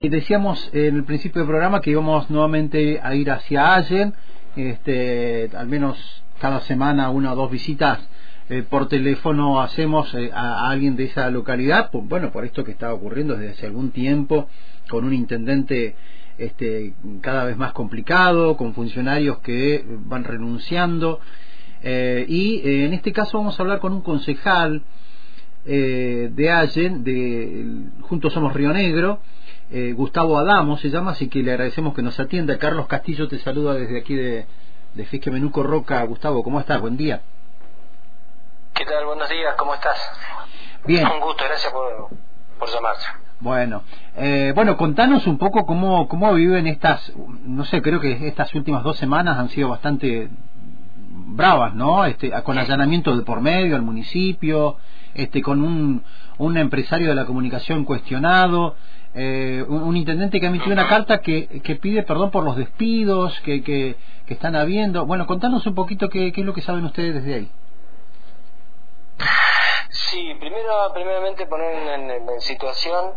Y decíamos en el principio del programa que íbamos nuevamente a ir hacia Allen, al menos cada semana una o dos visitas por teléfono hacemos a alguien de esa localidad, por esto que está ocurriendo desde hace algún tiempo, con un intendente cada vez más complicado, con funcionarios que van renunciando, y en este caso vamos a hablar con un concejal de Allen, Juntos Somos Río Negro, Gustavo Adamo se llama, así que le agradecemos que nos atienda. Carlos Castillo te saluda desde aquí de Fisque Menuco Roca. Gustavo, ¿cómo estás? Buen día. ¿Qué tal? Buenos días, ¿cómo estás? Bien. Un gusto, gracias por llamarse. Bueno, contanos un poco cómo viven estas, no sé, creo que estas últimas 2 semanas han sido bastante bravas, ¿no? Con allanamiento de por medio al municipio, con un empresario de la comunicación cuestionado, un intendente que emitió una carta que pide perdón por los despidos que están habiendo. Bueno, contanos un poquito qué es lo que saben ustedes desde ahí. Sí, primeramente poner en situación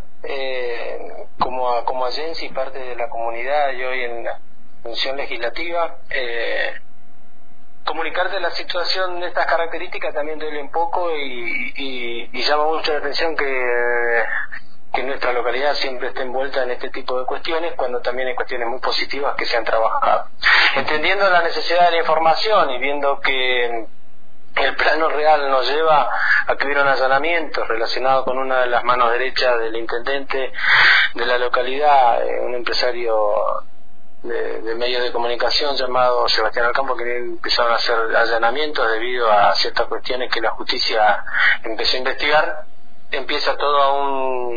como agencia y parte de la comunidad y hoy en la función legislativa, comunicarte la situación de estas características también duele un poco y llama mucho la atención que nuestra localidad siempre esté envuelta en este tipo de cuestiones cuando también hay cuestiones muy positivas que se han trabajado. Entendiendo la necesidad de la información y viendo que el plano real nos lleva a que hubiera un allanamiento relacionado con una de las manos derechas del intendente de la localidad, un empresario de medios de comunicación llamado Sebastián Alcampo, que empezaron a hacer allanamientos debido a ciertas cuestiones que la justicia empezó a investigar. Empieza todo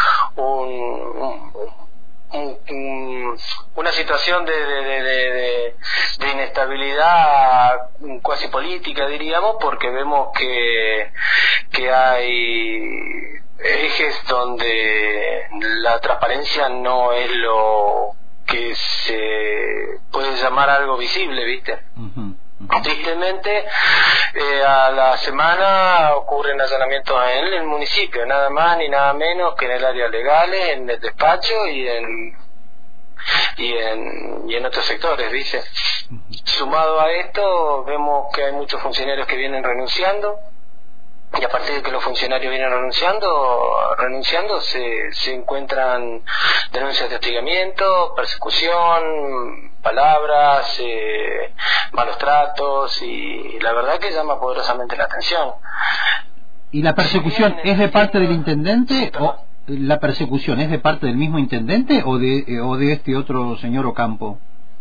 una situación de inestabilidad cuasi política, diríamos, porque vemos que hay ejes donde la transparencia no es lo que se puede llamar algo visible, ¿viste? Tristemente, a la semana ocurren allanamientos en el municipio, nada más ni nada menos que en el área legal, en el despacho y en otros sectores, ¿viste? Sumado a esto, vemos que hay muchos funcionarios que vienen renunciando, y a partir de que los funcionarios vienen renunciando se encuentran denuncias de hostigamiento, persecución, palabras, malos tratos, y la verdad que llama poderosamente la atención. ¿Y la persecución es de parte del intendente o la persecución es de parte del mismo intendente o de este otro señor Ocampo?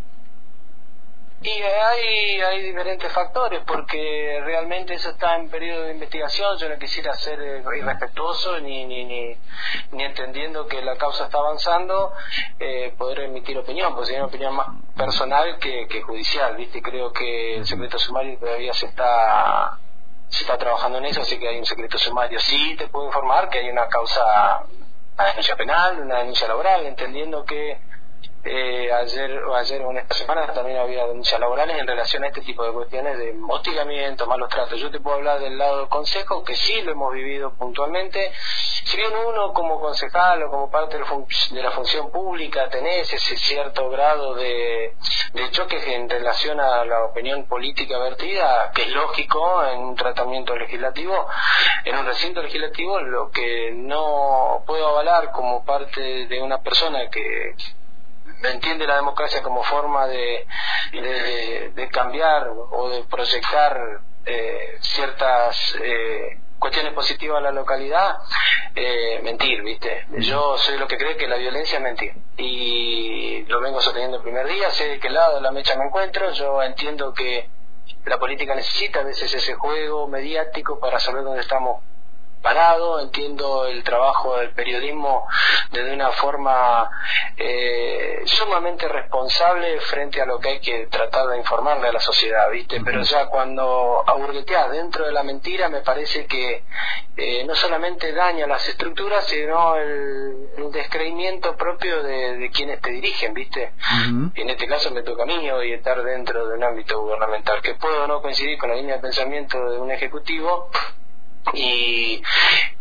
Y hay diferentes factores, porque realmente eso está en periodo de investigación. Yo no quisiera ser irrespetuoso ni entendiendo que la causa está avanzando, poder emitir opinión, porque sería una opinión más personal que judicial, ¿viste? Creo que el secreto sumario todavía se está trabajando en eso, así que hay un secreto sumario. Sí te puedo informar que hay una causa, una denuncia penal, una denuncia laboral, entendiendo que ayer o en esta semana también había denuncias laborales en relación a este tipo de cuestiones de hostigamiento, malos tratos. Yo te puedo hablar del lado del consejo, que sí lo hemos vivido puntualmente. Si bien uno como concejal o como parte de la función pública tenés ese cierto grado de choques en relación a la opinión política vertida, que es lógico en un tratamiento legislativo, en un recinto legislativo, lo que no puedo avalar como parte de una persona que entiende la democracia como forma de cambiar o de proyectar ciertas cuestiones positivas a la localidad, mentir, ¿viste? Yo soy lo que cree que la violencia es mentir, y lo vengo sosteniendo el primer día. Sé de qué lado de la mecha me encuentro. Yo entiendo que la política necesita a veces ese juego mediático para saber dónde estamos parado. Entiendo el trabajo del periodismo desde una forma sumamente responsable frente a lo que hay que tratar de informarle a la sociedad, ¿viste? Pero ya cuando aburgueteás dentro de la mentira, me parece que no solamente daña las estructuras, sino el descreimiento propio de quienes te dirigen, ¿viste? Y en este caso me toca a mí hoy estar dentro de un ámbito gubernamental, que puedo no coincidir con la línea de pensamiento de un ejecutivo, y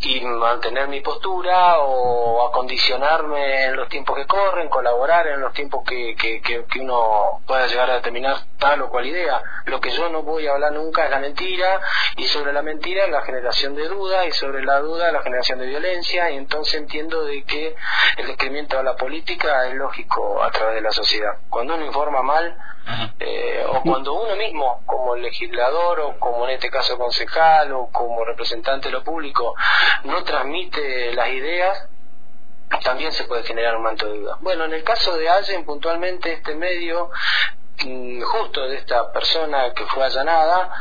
y mantener mi postura o acondicionarme en los tiempos que corren, colaborar en los tiempos que uno pueda llegar a determinar tal o cual idea. Lo que yo no voy a hablar nunca es la mentira, y sobre la mentira la generación de duda, y sobre la duda la generación de violencia, y entonces entiendo de que el descremento de la política es lógico a través de la sociedad. Cuando uno informa mal, o cuando uno mismo, como legislador o como en este caso concejal o como representante de lo público, no transmite las ideas, también se puede generar un manto de duda. Bueno, en el caso de Allen, puntualmente este medio, justo de esta persona que fue allanada,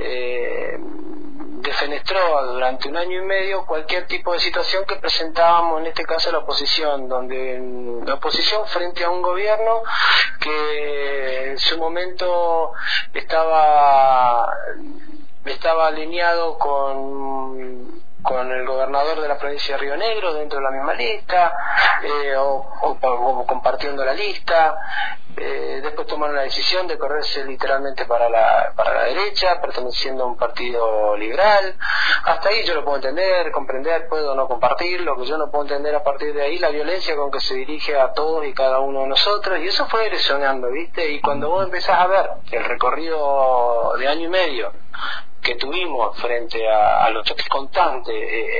defenestró durante 1 año y medio cualquier tipo de situación que presentábamos, en este caso la oposición, donde la oposición frente a un gobierno que en su momento estaba alineado con el gobernador de la provincia de Río Negro dentro de la misma lista, o compartiendo la lista. Después tomaron la decisión de correrse literalmente para la derecha, perteneciendo a un partido liberal. Hasta ahí yo lo puedo entender, comprender, puedo no compartir. Lo que yo no puedo entender a partir de ahí, la violencia con que se dirige a todos y cada uno de nosotros, y eso fue erosionando, ¿viste? Y cuando vos empezás a ver el recorrido de 1 año y medio que tuvimos frente a los choques constantes,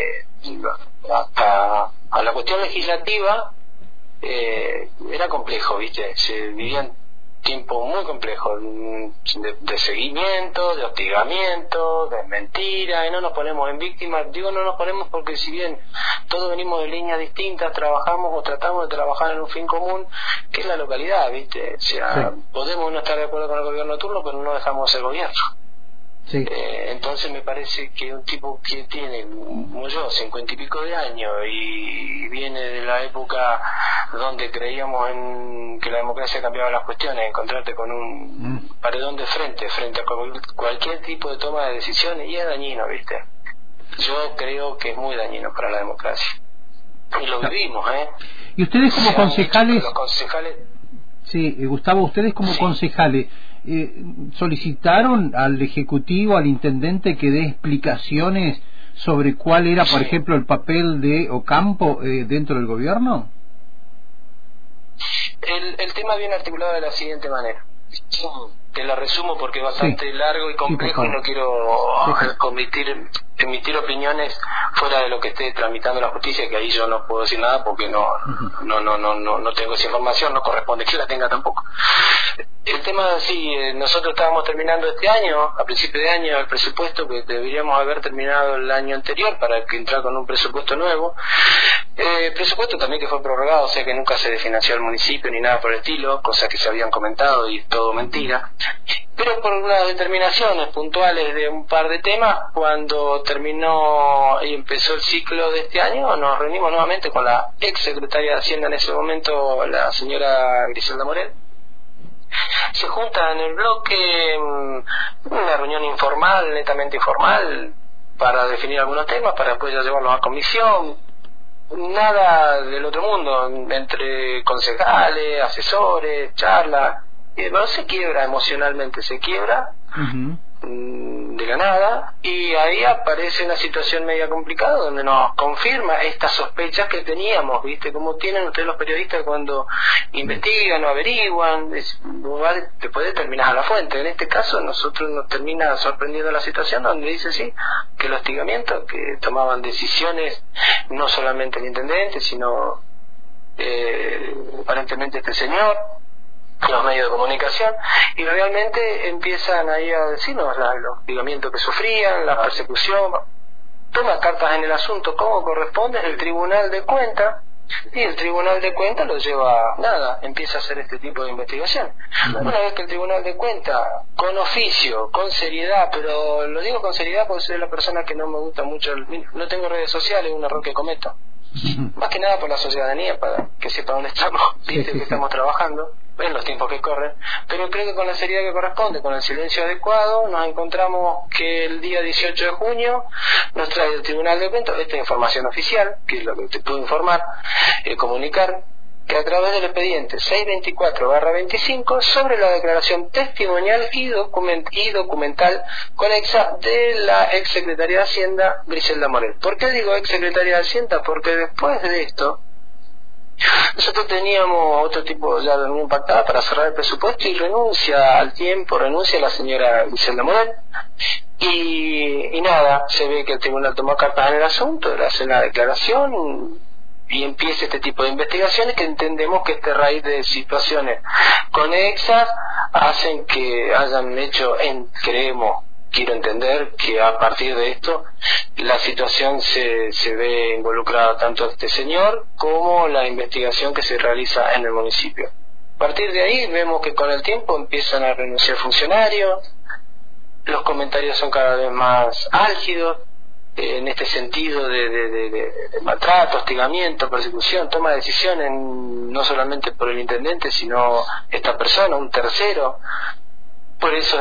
a la cuestión legislativa, era complejo, ¿viste? Se vivían tiempos muy complejos de seguimiento, de hostigamiento, de mentira, y no nos ponemos en víctimas. Digo no nos ponemos porque si bien todos venimos de líneas distintas, trabajamos o tratamos de trabajar en un fin común, que es la localidad, ¿viste? O sea, sí, podemos no estar de acuerdo con el gobierno de turno, pero no dejamos de ser gobierno. Sí. Entonces me parece que un tipo que tiene, como yo, 50 y pico de años y viene de la época donde creíamos en que la democracia cambiaba las cuestiones, encontrarte con un paredón de frente a cualquier tipo de toma de decisiones, y es dañino, ¿viste? Yo creo que es muy dañino para la democracia. Y lo vivimos, ¿Y ustedes como concejales? Los concejales... Sí, Gustavo, ustedes como concejales, ¿solicitaron al Ejecutivo, al Intendente, que dé explicaciones sobre cuál era, por ejemplo, el papel de Ocampo dentro del gobierno? El tema viene articulado de la siguiente manera. Te la resumo porque es bastante largo y complejo, y no quiero emitir opiniones fuera de lo que esté tramitando la justicia, que ahí yo no puedo decir nada porque no tengo esa información, no corresponde que la tenga tampoco. El tema, sí, nosotros estábamos terminando este año, a principio de año, el presupuesto, que deberíamos haber terminado el año anterior para que entrar con un presupuesto nuevo. Presupuesto también que fue prorrogado, o sea que nunca se desfinanció el municipio ni nada por el estilo, cosas que se habían comentado y todo mentira. Pero por unas determinaciones puntuales de un par de temas, cuando terminó y empezó el ciclo de este año, nos reunimos nuevamente con la ex secretaria de Hacienda en ese momento, la señora Griselda Morel. Se junta en el bloque, una reunión informal, netamente informal, para definir algunos temas, para después ya llevarlos a comisión. Nada del otro mundo, entre concejales, asesores, charlas. Bueno, se quiebra emocionalmente, se quiebra de la nada, y ahí aparece una situación media complicada donde nos confirma estas sospechas que teníamos, ¿viste? Como tienen ustedes los periodistas cuando investigan o averiguan, después determinas a la fuente. En este caso nosotros nos termina sorprendiendo la situación donde dice sí, que el hostigamiento, que tomaban decisiones no solamente el intendente, sino aparentemente este señor, los medios de comunicación, y realmente empiezan ahí a decirnos los hostigamientos que sufrían, la persecución. Toma cartas en el asunto como corresponde el Tribunal de Cuentas, y el Tribunal de Cuentas lo lleva empieza a hacer este tipo de investigación. Una vez que el Tribunal de Cuentas, con oficio, con seriedad, pero lo digo con seriedad porque soy la persona que no me gusta mucho, no tengo redes sociales, es un error que cometo, más que nada por la ciudadanía, para que sepa dónde estamos, ¿viste? Que estamos trabajando en los tiempos que corren, pero creo que con la seriedad que corresponde, con el silencio adecuado, nos encontramos que el día 18 de junio nos trae el Tribunal de Cuentas esta información oficial, que es lo que te puedo informar, comunicar, que a través del expediente 624/25 sobre la declaración testimonial y documental conexa de la ex secretaria de Hacienda, Griselda Morel. ¿Por qué digo ex secretaria de Hacienda? Porque después de esto nosotros teníamos otro tipo ya de reunión pactada para cerrar el presupuesto y renuncia al tiempo, renuncia la señora Griselda Morel y nada, se ve que el tribunal tomó cartas en el asunto, le hace la declaración y empieza este tipo de investigaciones que entendemos que este raíz de situaciones conexas hacen que hayan hecho, quiero entender que a partir de esto la situación se ve involucrada tanto este señor como la investigación que se realiza en el municipio. A partir de ahí vemos que con el tiempo empiezan a renunciar funcionarios, los comentarios son cada vez más álgidos en este sentido de maltrato, hostigamiento, persecución, toma de decisiones no solamente por el intendente sino esta persona, un tercero. Por eso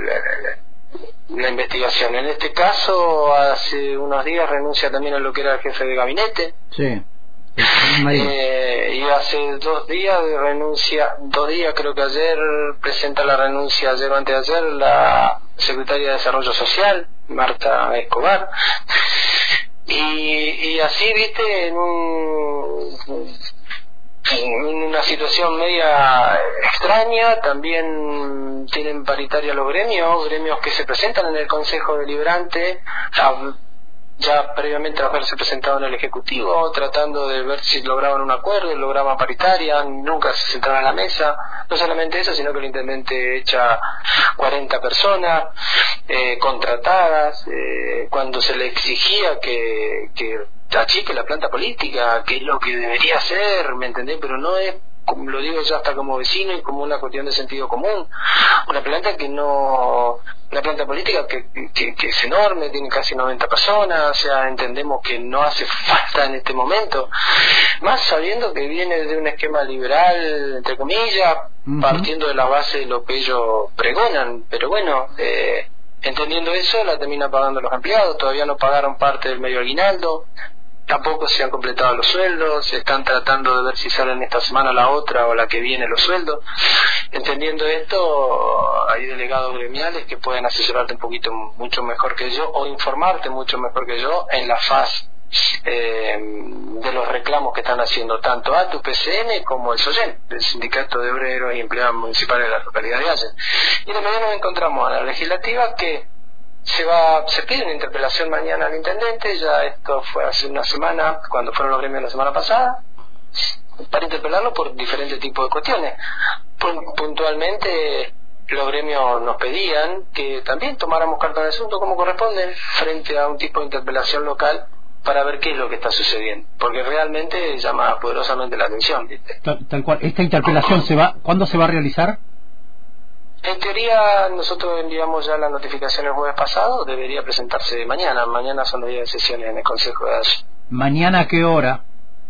la investigación. En este caso, hace unos días renuncia también a lo que era el jefe de gabinete. Sí. Y hace 2 días renuncia, 2 días creo que ayer, presenta la renuncia, ayer o antes de ayer, la secretaria de Desarrollo Social, Marta Escobar. Y así, viste, en una situación media extraña. También tienen paritaria los gremios que se presentan en el Consejo Deliberante, ya previamente haberse presentado en el Ejecutivo, tratando de ver si lograban un acuerdo, lograban paritaria, nunca se sentaron a la mesa. No solamente eso, sino que el intendente echa 40 personas contratadas, cuando se le exigía que achique la planta política, que es lo que debería hacer, ¿me entendés? Pero no es, como lo digo ya hasta como vecino y como una cuestión de sentido común, una planta política que es enorme, tiene casi 90 personas, o sea, entendemos que no hace falta en este momento, más sabiendo que viene de un esquema liberal, entre comillas, partiendo de la base de lo que ellos pregonan, pero bueno, entendiendo eso, la termina pagando los empleados. Todavía no pagaron parte del medio aguinaldo, tampoco se han completado los sueldos, se están tratando de ver si salen esta semana, la otra o la que viene los sueldos. Entendiendo esto, hay delegados gremiales que pueden asesorarte un poquito mucho mejor que yo o informarte mucho mejor que yo en la faz de los reclamos que están haciendo tanto ATU, PCN como el SOYEN, el Sindicato de Obreros y Empleados Municipales de la localidad de Allen. Y también nos encontramos a la legislativa que se pide una interpelación mañana al intendente. Ya esto fue hace una semana, cuando fueron los gremios la semana pasada, para interpelarlo por diferentes tipos de cuestiones. Puntualmente los gremios nos pedían que también tomáramos carta de asunto como corresponde frente a un tipo de interpelación local para ver qué es lo que está sucediendo, porque realmente llama poderosamente la atención, ¿viste? Tal cual. ¿Esta interpelación cuándo se va a realizar? En teoría nosotros enviamos ya la notificación el jueves pasado, debería presentarse mañana. Mañana son los días de sesiones en el Consejo de Allen. ¿Mañana a qué hora?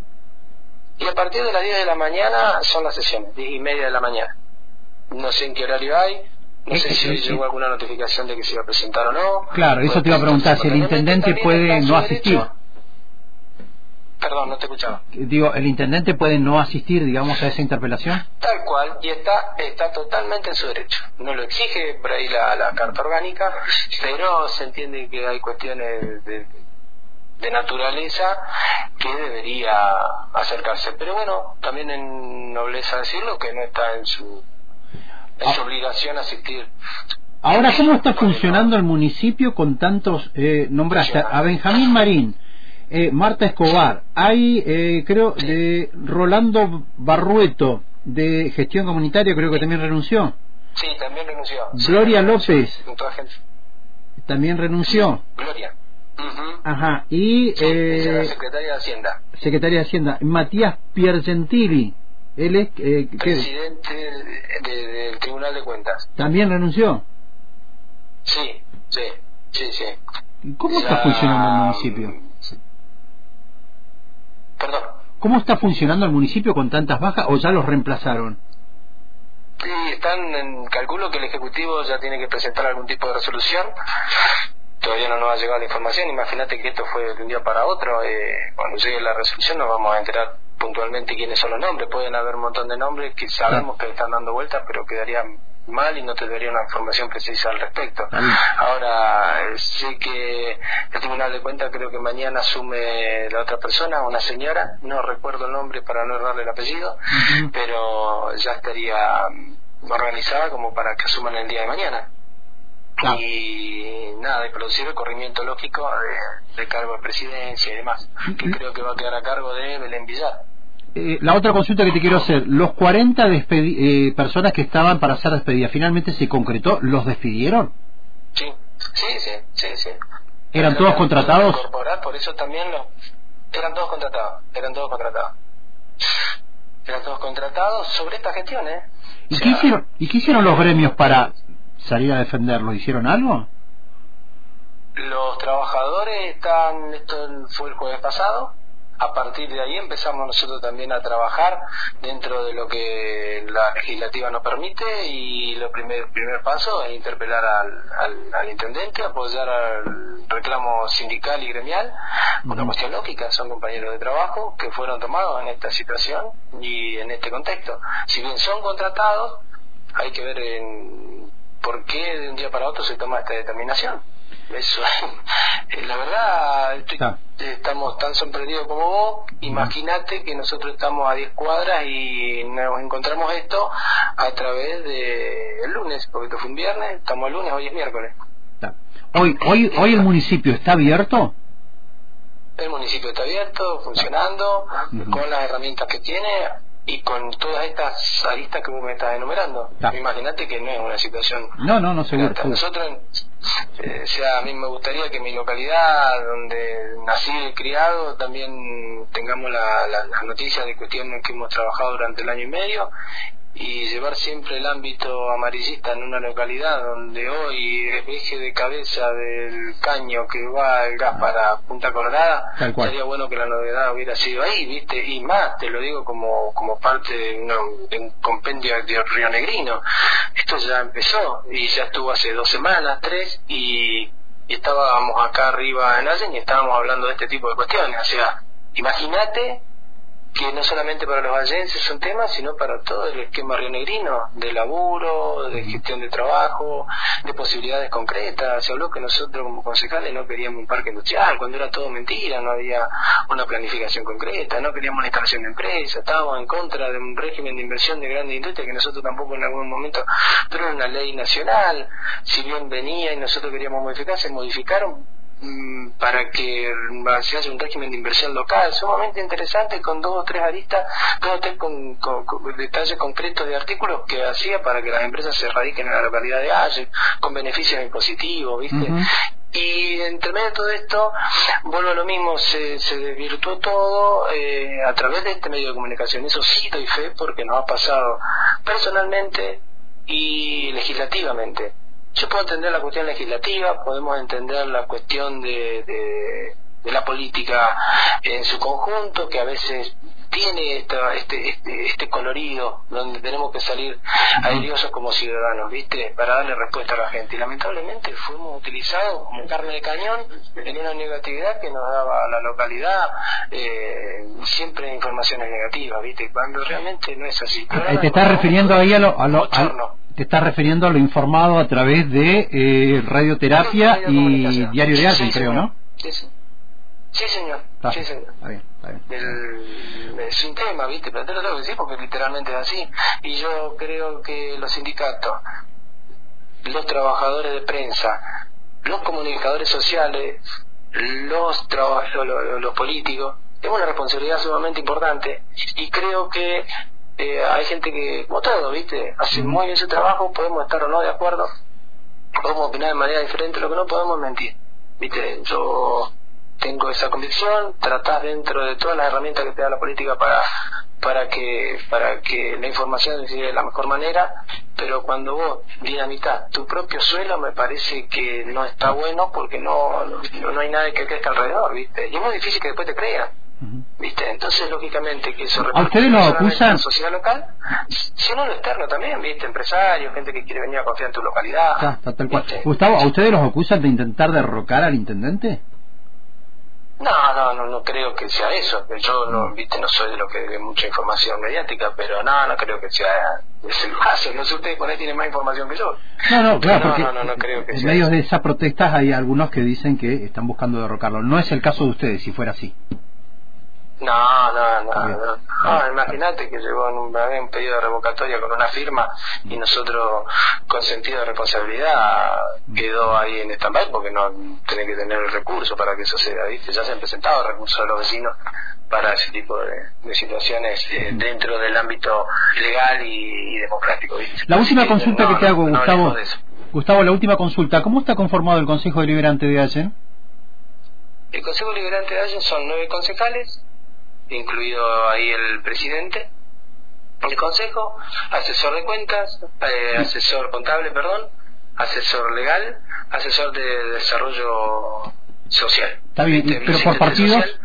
Y a partir de las 10 de la mañana son las sesiones, 10:30 de la mañana. No sé en qué horario hay, no sé si hoy llegó alguna notificación de que se iba a presentar o no. Claro, eso te iba a preguntar, si el intendente puede no asistir. Perdón, no te escuchaba. Digo, ¿el intendente puede no asistir, digamos, a esa interpelación? Tal cual, y está totalmente en su derecho. No lo exige por ahí la Carta Orgánica, pero se entiende que hay cuestiones de naturaleza que debería acercarse. Pero bueno, también en nobleza decirlo que no está en su obligación asistir. Ahora, ¿cómo está funcionando el municipio con tantos, nombraste a Benjamín Marín, Marta Escobar, hay creo de Rolando Barrueto de Gestión Comunitaria, creo que también renunció. Sí, también renunció. Gloria López también renunció. Gloria. Ajá. Y la Secretaria de Hacienda. Secretaria de Hacienda. Matías Piergentili, él es presidente del Tribunal de Cuentas. ¿También renunció? Sí. ¿Cómo está funcionando el municipio? Perdón. ¿Cómo está funcionando el municipio con tantas bajas o ya los reemplazaron? Sí, calculo que el Ejecutivo ya tiene que presentar algún tipo de resolución. Todavía no nos ha llegado la información. Imagínate que esto fue de un día para otro. Cuando llegue la resolución nos vamos a enterar puntualmente quiénes son los nombres. Pueden haber un montón de nombres que sabemos que están dando vueltas, pero quedarían mal y no te daría una información precisa al respecto. Ahora, sé que el Tribunal de Cuentas creo que mañana asume la otra persona, una señora, no recuerdo el nombre para no errarle el apellido, pero ya estaría organizada como para que asuman el día de mañana. Y nada, y producir el corrimiento lógico de cargo de presidencia y demás, que creo que va a quedar a cargo de Belén Villar. La otra consulta que te quiero hacer, los 40 personas que estaban para ser despedidas, ¿finalmente se concretó? ¿Los despidieron? Sí. ¿Eran todos contratados? Por eso también eran todos contratados. Eran todos contratados sobre esta gestión, ¿Y qué hicieron los gremios para salir a defenderlos? ¿Hicieron algo? Los trabajadores esto fue el jueves pasado. A partir de ahí empezamos nosotros también a trabajar dentro de lo que la legislativa nos permite, y el primer paso es interpelar al intendente, apoyar al reclamo sindical y gremial, una cuestión lógica, son compañeros de trabajo que fueron tomados en esta situación y en este contexto. Si bien son contratados, hay que ver por qué de un día para otro se toma esta determinación. Eso, la verdad, estamos tan sorprendidos como vos. Imagínate que nosotros estamos a 10 cuadras y nos encontramos esto a través de el lunes, porque esto fue un viernes, estamos el lunes, hoy es miércoles. ¿Hoy el municipio está abierto? El municipio está abierto, funcionando, con las herramientas que tiene y con todas estas aristas que vos me estás enumerando. Imagínate que no es una situación... No, seguro. Nosotros, a mí me gustaría que mi localidad, donde nací y criado, también tengamos las noticias de cuestiones que hemos trabajado durante el año y medio, y llevar siempre el ámbito amarillista en una localidad donde hoy es eje de cabeza del caño que va el gas para Punta Colorada. Sería bueno que la novedad hubiera sido ahí, ¿viste? Y más, te lo digo como parte de un compendio de rionegrino. Esto ya empezó y ya estuvo hace 2 semanas, 3, y estábamos acá arriba en Allen y estábamos hablando de este tipo de cuestiones. O sea, imagínate que no solamente para los allenses es un tema, sino para todo el esquema rionegrino, de laburo, de gestión de trabajo, de posibilidades concretas. Se habló que nosotros como concejales no queríamos un parque industrial, cuando era todo mentira, no había una planificación concreta, no queríamos una instalación de empresa, estábamos en contra de un régimen de inversión de grandes industrias que nosotros tampoco en algún momento, pero era una ley nacional, si bien venía y nosotros queríamos modificar, se modificaron para que se haga un régimen de inversión local sumamente interesante, con 2 o 3 aristas, 2 o 3 con detalles concretos de artículos que hacía para que las empresas se radiquen en la localidad de Allen con beneficios impositivos, ¿viste? Y entre medio de todo esto, vuelvo a lo mismo, se desvirtuó todo a través de este medio de comunicación. Eso sí doy fe, porque nos ha pasado personalmente y legislativamente. Yo puedo entender la cuestión legislativa, podemos entender la cuestión de la política en su conjunto, que a veces tiene este colorido donde tenemos que salir airiosos como ciudadanos, ¿viste? Para darle respuesta a la gente. Y lamentablemente fuimos utilizados como carne de cañón en una negatividad que nos daba a la localidad siempre informaciones negativas, ¿viste? Cuando realmente no es así. Te estás refiriendo ahí te estás refiriendo a lo informado a través de radioterapia y Diario de Allen, creo, ¿no? Sí, señor. Sí, señor. Está bien. Es un tema, ¿viste? Pero te lo tengo que decir porque literalmente es así. Y yo creo que los sindicatos, los trabajadores de prensa, los comunicadores sociales, los políticos, tenemos una responsabilidad sumamente importante, y creo que hay gente que, como todo, ¿viste? Hace muy bien su trabajo, podemos estar o no de acuerdo, podemos opinar de manera diferente, lo que no podemos mentir, ¿viste? Yo tengo esa convicción, tratás dentro de todas las herramientas que te da la política para que la información se llegue de la mejor manera, pero cuando vos dinamitas tu propio suelo, me parece que no está bueno, porque no hay nadie que crezca alrededor, ¿viste? Y es muy difícil que después te crean, ¿viste? Entonces, lógicamente, que eso ¿a ustedes lo acusan? En la sociedad local, sino lo externo también, ¿viste? Empresarios, gente que quiere venir a confiar en tu localidad. Tal cual. Gustavo, ¿a ustedes los acusan de intentar derrocar al intendente? No creo que sea eso. Yo no soy de lo que ve mucha información mediática, pero no creo que sea ese el caso. No sé, ustedes por ahí tienen más información que yo. No, claro, porque no creo que en sea medio eso. de esas protestas hay algunos que dicen que están buscando derrocarlo. No es el caso de ustedes, si fuera así. No, imagínate que llegó había un pedido de revocatoria con una firma y nosotros, con sentido de responsabilidad, quedó ahí en stand-by porque no tiene que tener el recurso para que eso sea, ¿viste? Ya se han presentado recursos de los vecinos para ese tipo de situaciones dentro del ámbito legal y democrático, ¿viste? La última consulta que te hago, Gustavo. Gustavo, la última consulta. ¿Cómo está conformado el Consejo Deliberante de Allen? El Consejo Deliberante de Allen son 9 concejales, incluido ahí el presidente del consejo, asesor de cuentas, asesor contable, asesor legal, asesor de desarrollo social. Está bien, pero por partidos. Social.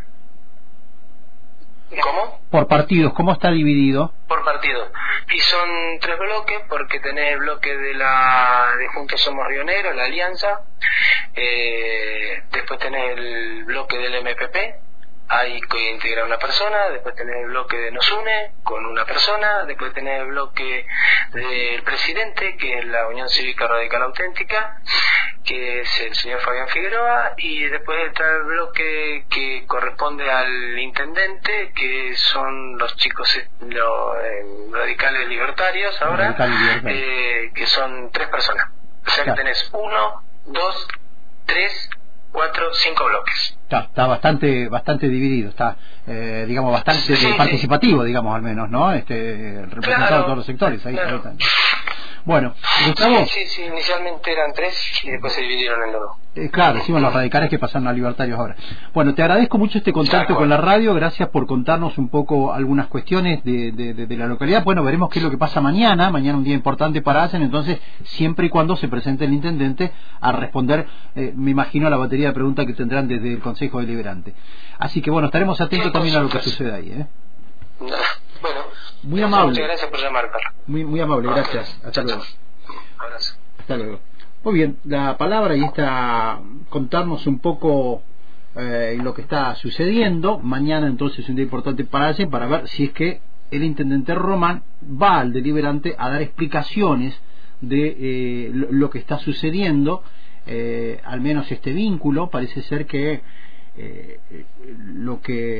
¿Cómo? Por partidos, ¿cómo está dividido? Por partidos. Y son 3 bloques, porque tenés el bloque de Juntos Somos Rioneros, la Alianza, después tenés el bloque del MPP, ahí que integra una persona, después tenés el bloque de Nos Une con una persona, después tenés el bloque del presidente, que es la Unión Cívica Radical Auténtica, que es el señor Fabián Figueroa, y después está el bloque que corresponde al intendente, que son los chicos radicales libertarios ahora, que son 3 personas. O sea que tenés 1, 2, 3, 4, 5 bloques. Está bastante dividido, está digamos bastante participativo, digamos, al menos, ¿no? Representado todos los sectores ahí. Bueno, Gustavo. Sí, inicialmente eran 3 y después se dividieron en 2. Claro, decimos los radicales que pasaron a libertarios ahora. Bueno, te agradezco mucho este contacto con la radio, gracias por contarnos un poco algunas cuestiones de la localidad. Bueno, veremos qué es lo que pasa mañana un día importante para Allen, entonces siempre y cuando se presente el intendente a responder, me imagino, a la batería de preguntas que tendrán desde el Consejo Deliberante. Así que bueno, estaremos atentos también a lo que suceda ahí. Bueno, muy amable. Muchas gracias por llamar, Carlos. Muy amable, gracias. Hasta luego. Abrazo. Hasta luego. Muy bien, la palabra y está contarnos un poco lo que está sucediendo. Mañana entonces es un día importante para Allen, para ver si es que el intendente Román va al deliberante a dar explicaciones de lo que está sucediendo, al menos este vínculo. Parece ser que lo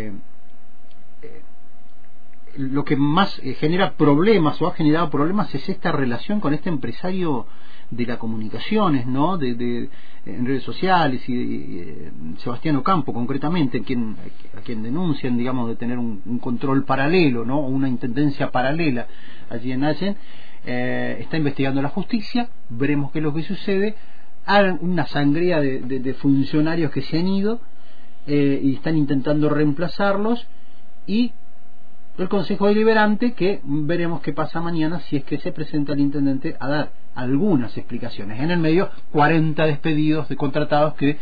que más genera problemas o ha generado problemas es esta relación con este empresario de las comunicaciones, ¿no? En redes sociales, y Sebastián Ocampo concretamente, a quien denuncian, digamos, de tener un control paralelo, ¿no? O una intendencia paralela allí en Allen. Está investigando la justicia, veremos qué es lo que sucede. Hay una sangría de funcionarios que se han ido y están intentando reemplazarlos, y el Consejo Deliberante, que veremos qué pasa mañana si es que se presenta el intendente a dar algunas explicaciones. En el medio, 40 despedidos de contratados que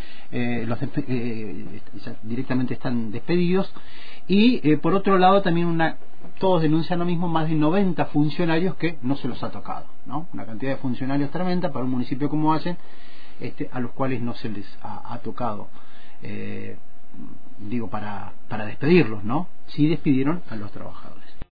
directamente están despedidos, y por otro lado también todos denuncian lo mismo, más de 90 funcionarios que no se los ha tocado, ¿no? Una cantidad de funcionarios tremenda para un municipio como Allen, a los cuales no se les ha tocado, para despedirlos, ¿no? Sí despidieron a los trabajadores.